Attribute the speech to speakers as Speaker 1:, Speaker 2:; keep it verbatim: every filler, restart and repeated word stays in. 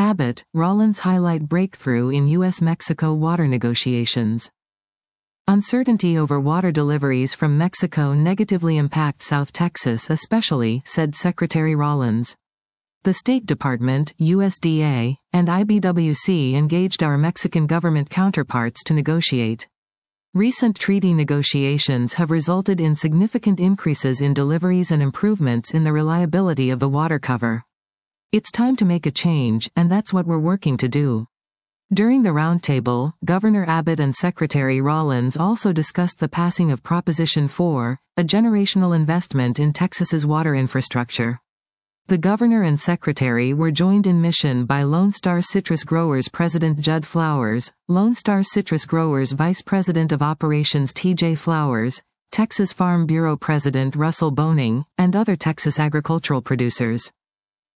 Speaker 1: Abbott, Rollins highlight breakthrough in U S Mexico water negotiations. Uncertainty over water deliveries from Mexico negatively impact South Texas especially, said Secretary Rollins. The State Department, U S D A, and I B W C engaged our Mexican government counterparts to negotiate. Recent treaty negotiations have resulted in significant increases in deliveries and improvements in the reliability of the water cover. It's time to make a change, and that's what we're working to do. During the roundtable, Governor Abbott and Secretary Rollins also discussed the passing of Proposition four, a generational investment in Texas's water infrastructure. The governor and secretary were joined in mission by Lone Star Citrus Growers President Judd Flowers, Lone Star Citrus Growers Vice President of Operations T J Flowers, Texas Farm Bureau President Russell Boning, and other Texas agricultural producers.